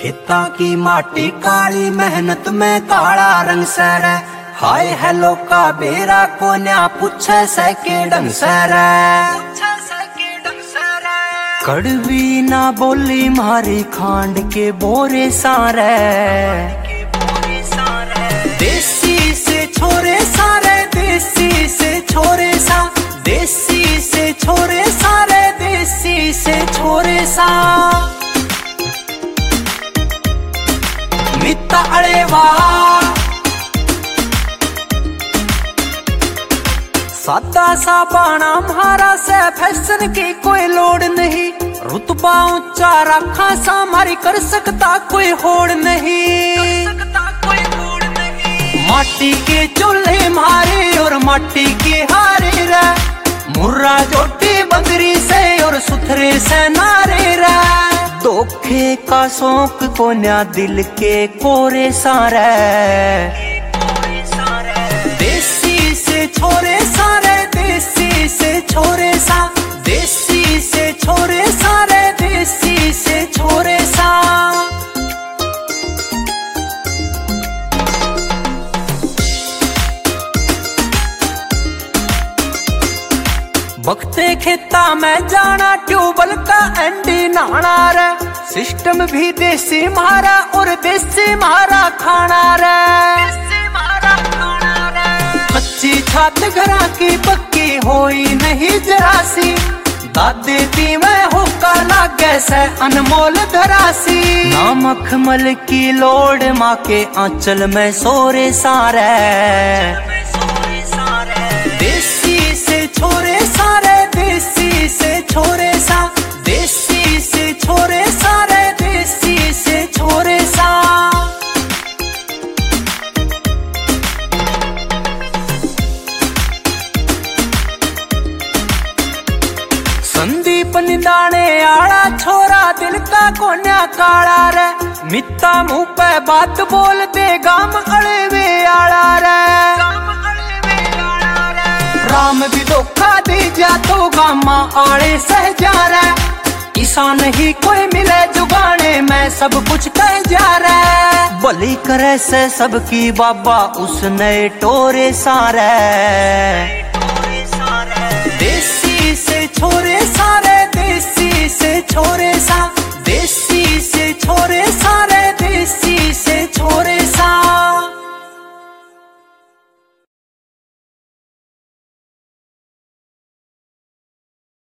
खेता की माटी काली मेहनत में काला रंग सर, हाय हेलो का बेरा को न्या पूछे से के डंग सर। कड़वी ना बोली मारी खांड के बोरे सारे, देसी से छोरे सारे, देसी से छोरे सा, देसी से छोरे सारे, देसी से छोरे सा। मित्ता अड़ेवा सादा सा बाणा म्हारा से फैशन की कोई लोड़ नहीं, रुतबा ऊंचा रखा सा मारी कर सकता कोई होड़ नहीं। माटी के चूल्हे मारे और माटी के हारे रे, मुर्रा जोटी बंदरी से और सुथरे से नारे रे। धोखे का शौक को न्या दिल के कोरे सारे, देसी से छोरे सारे, देसी से छोरे सा, देसी से छोरे सारे, देसी से छोरे सा। बखते खेता में जाना ट्यूबल का एंडी नहाना रे, सिस्टम भी देसी मारा और देसी मारा खाना रे। कच्ची छात घरा की पक्की होई नहीं जरासी, दादे दी में होका लागे से अनमोल धरासी। नामक मल की लोड माँ के आंचल में सोरे सारे, देसी से छोरे सारे, देसी से छोरे सा, देसी से छोरे सारे, देसी से छोरे सा। संदीप निदाने आड़ा छोरा दिल का कोन्या काला रे, मित्ता मुंह पे बात बोल दे गाम अड़े वे आड़ा रे। राम भी धोखा दे जा तो गामा आड़े सह जा रे, ईसा नहीं कोई मिले जुगाने में सब कुछ कह जा रे। बलि करे से सबकी बाबा उसने टोरे सारे, देसी से छोरे सारे, देसी से छोरे सा, देसी से छोरे सारे, देसी से छोरे सा।